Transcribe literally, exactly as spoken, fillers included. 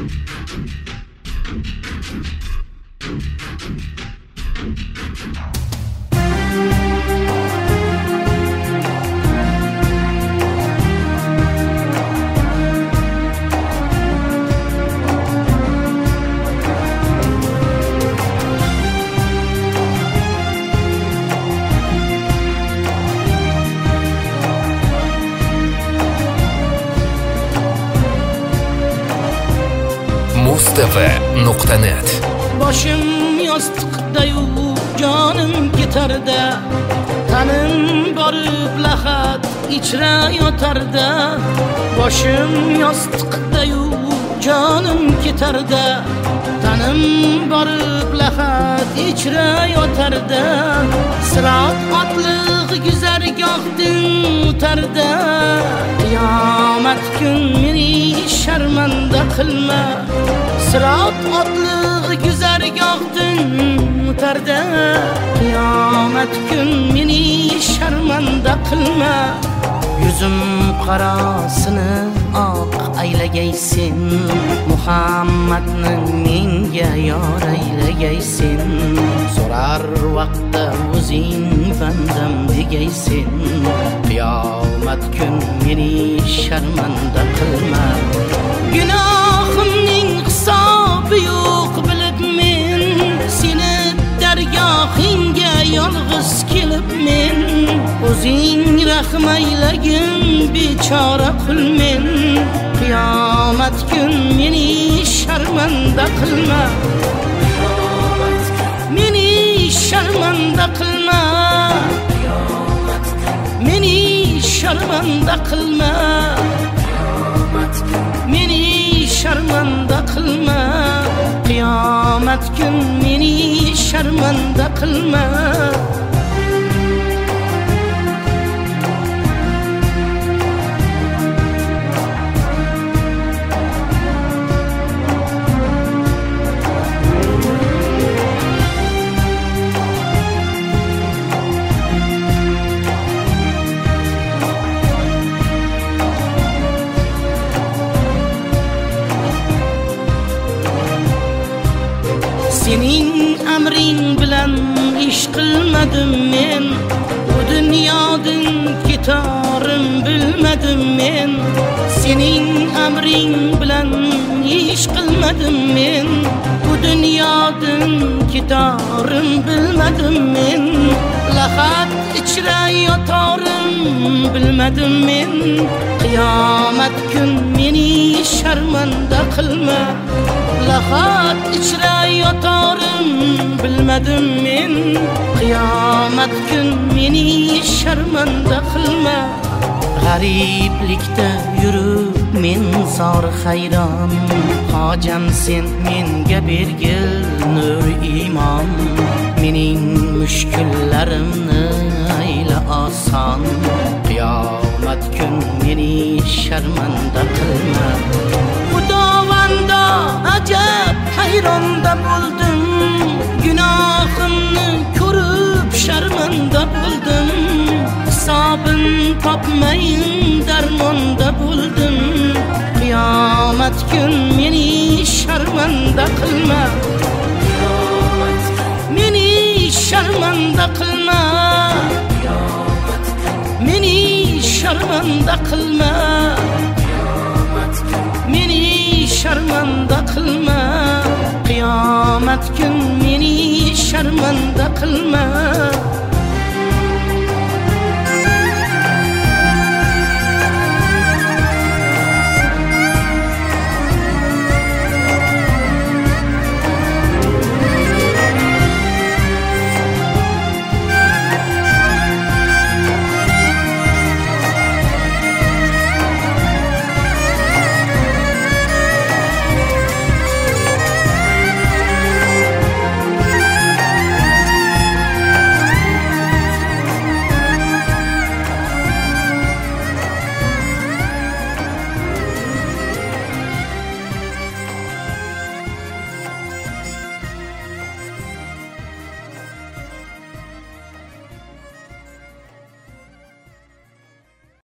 mustv nuqta net. Boshim yostiqda-yu jonim ketarda, tanim borib lahat ichra yotarda. Boshim yostiqda-yu jonim ketarda, tanim borib lahat ichra yotarda. Sirat otliq guzargohdan o'tarda, qiyomat kun meni sharmanda qilma. Sirat otliq guzargohdan o'tarda, qiyomat kun meni sharmanda qilma. Yuzim qarosini oq aylagaysen, Muhammadni menga yor aylagaysen. So'rar vaqtda o'zing bandam degaysen, qiyomat kun meni sharmanda qilma. Gunohimning hisobi yo'q bilib men, seni dargohingga yolg'iz kelib men. O'zing rahm aylagin bechora qul men, qiyomat kun meni sharmanda qilma. Meni sharmanda qilma, meni sharmanda qilma, meni sharmanda qilma. Qiyomat kun meni sharmanda qilma. Sening amring bilan ish qilmadim men, bu dunyodan ketarim bilmadim men. Sening amring bilan ish qilmadim men, bu dunyodan ketarim bilmadim men. Lahat ichra yotarim bilmadim men, qiyomat kun meni sharmanda qilma. Lahat ichra yotarim bilmadim men, qiyomat kun meni sharmanda qilma. G'ariblikda yurib men zor hayron, hojam sen menga bergil nur iymon. Mening mushkullarimni ayla oson, qiyomat kun meni sharmanda qilma. Xudovando ajab hayronda bo'ldim, gunohimni ko'rib sharmanda bo'ldim. Hisobim topmayin darmonda bo'ldim, qiyomat kun meni sharmanda qilma. Meni sharmanda qilma, meni sharmanda qilma, meni sharmanda qilma. Qiyomat kun meni sharmanda qilma.